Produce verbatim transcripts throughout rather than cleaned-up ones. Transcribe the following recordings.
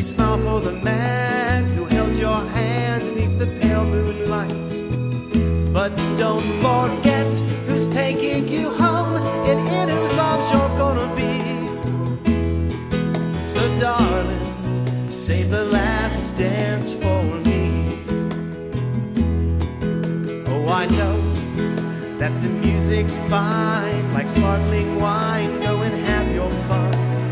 smile for the man who held your hand beneath the pale moonlight. But don't forget who's taking you home and in whose arms you're gonna be. So darling, save the last dance for me. Oh, I know that the music's fine, like sparkling wine. Go and have your fun,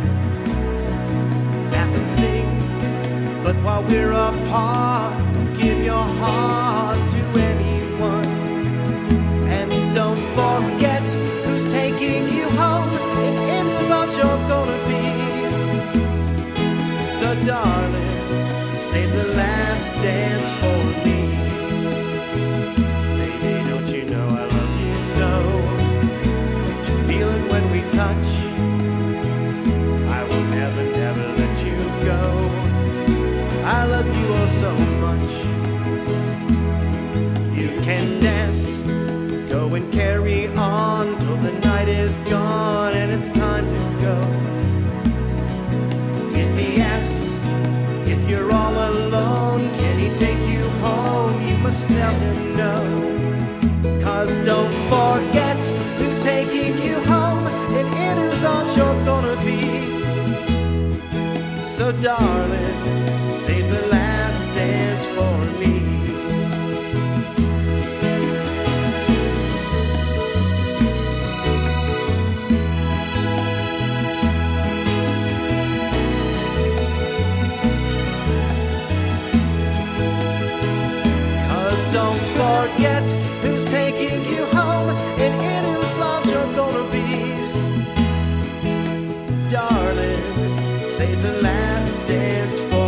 laugh and sing. But while we're apart, don't give your heart to anyone. And don't forget who's taking you home and in whose arms you're gonna be. So darling, save the last dance for me. Baby, don't you know I love you so? Don't you feel it when we touch? I will never, never let you go. I love you oh so much. You can dance, go and carry on till the night is gone and it's time to go. If he asks if you're all alone, can he take you home? You must tell him no. Cause don't forget who's taking you home and in whose arms you're gonna be. So darling, save the last dance for me. Cause don't forget who's taking you home and in whose arms you're gonna be. Darling, save the last dance for